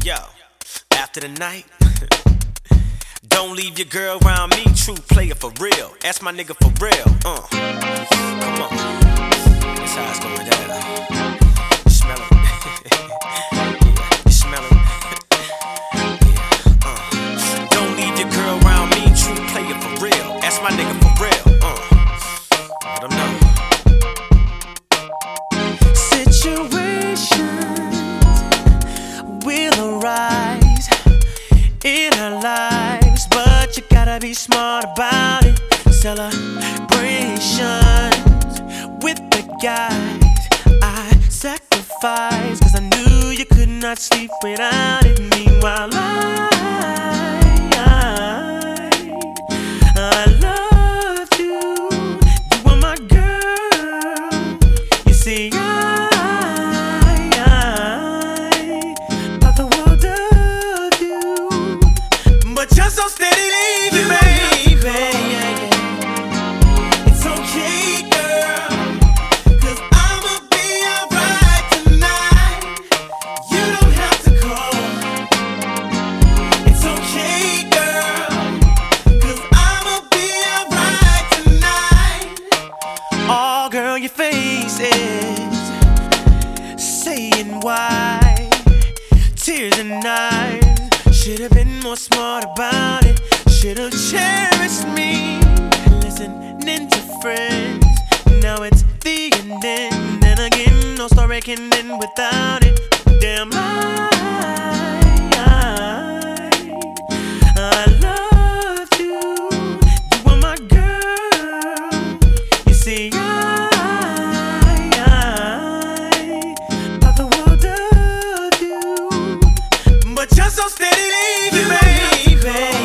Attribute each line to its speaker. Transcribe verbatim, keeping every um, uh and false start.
Speaker 1: Yo, after the night, don't leave your girl around me. True player for real. That's my nigga for real. Uh, come on. That's how it's going down. You smell it? Yeah, you smell it? Yeah. Uh, don't leave your girl around me. True player for real. That's my nigga for real. Uh, let 'em know.
Speaker 2: Will arise in our lives, but you gotta be smart about it. Celebrations with the guys I sacrificed, cause I knew you could not sleep without it. Meanwhile I, I, I loved you. You were my girl. You see I just so steady leaving, baby. It's okay, girl, cause I'ma be alright tonight. You don't have to call. It's okay, girl, cause I'ma be alright tonight. Oh, girl, your face is saying why. Tears and eyes. Should've been more smart about it. Should've cherished me. Listening to friends. Now it's the end. And again, no story can end without it. Damn, I, I, I loved you. You were my girl. You see, I, I thought the world of you. But you're so steady. Baby,